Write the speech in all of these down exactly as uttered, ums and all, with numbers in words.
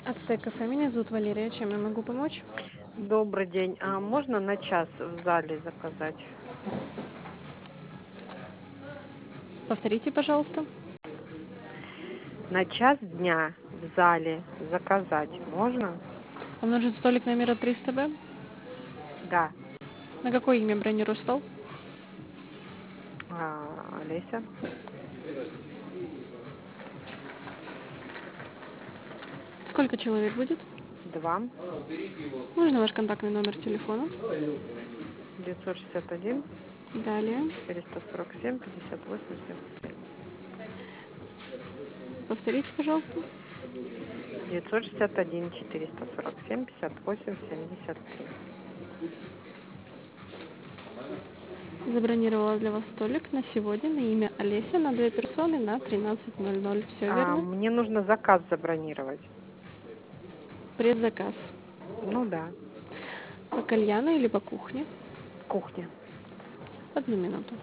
Ацтек кафе, меня зовут Валерия, чем я могу помочь? Добрый день. А можно на час в зале заказать? Повторите, пожалуйста. На час дня в зале заказать можно? Вам нужен столик номера триста Б? Да. На какое имя бронирую стол? А, Олеся? Сколько человек будет? Два. Можно ваш контактный номер телефона? девятьсот шестьдесят один Далее. четыреста сорок семь пятьдесят восемь семьдесят три. Повторите, пожалуйста. девятьсот шестьдесят один четыреста сорок семь пятьдесят восемь семьдесят три. Забронировала для вас столик на сегодня на имя Олеся на две персоны на тринадцать ноль ноль. Все А, верно? мне нужно заказ забронировать. Предзаказ. Ну да. По кальяну или по кухне? Кухня. Одну минуту.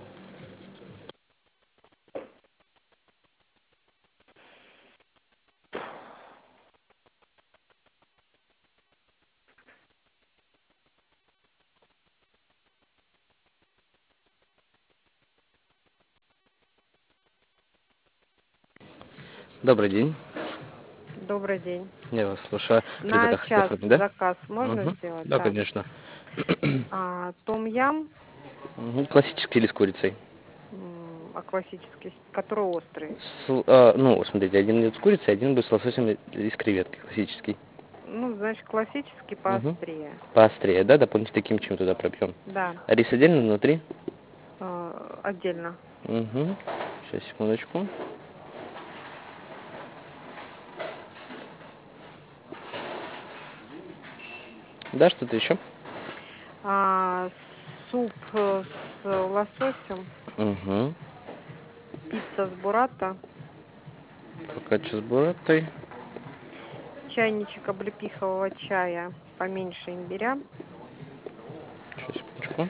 Добрый день. Добрый день. Я вас слушаю. На Предзаказ хотите час оформить, да? заказ можно Угу. сделать? Да, Да. конечно. А, том-ям. Мгм. Классический или с курицей? М, А классический, который острый. С, а, ну, смотрите, один идет с курицей, один будет с лососем и с креветкой, классический. Ну, значит, классический Угу. поострее. Поострее, да? Дополнительно таким чем туда пробьем. Да, А рис отдельно внутри? э, отдельно. Угу. Сейчас, секундочку. Да, что-то еще? А, суп э, с лососем, Угу. пицца с буррато, Фокаччо с бураттой. чайничек облепихового чая, поменьше имбиря Сейчас, секундочку.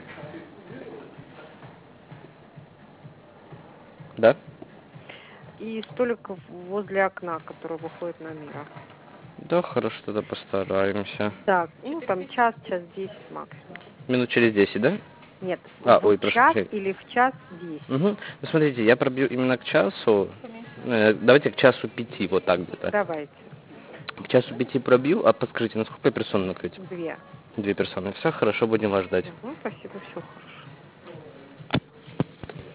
Да? и столик в- возле окна, который выходит на мира. Да, хорошо, тогда постараемся. Так, ну там час, час десять максимум. Минут через десять, да? Нет, А, в ой, прошу час прощения. или в час десять. Угу. Ну, смотрите, я пробью именно к часу. Э, Давайте к часу пяти, вот так где-то. Давайте. К часу пяти пробью, а подскажите, на сколько персон накрыть? Две. Две персоны. Все хорошо, будем вас ждать. Угу, спасибо, все хорошо.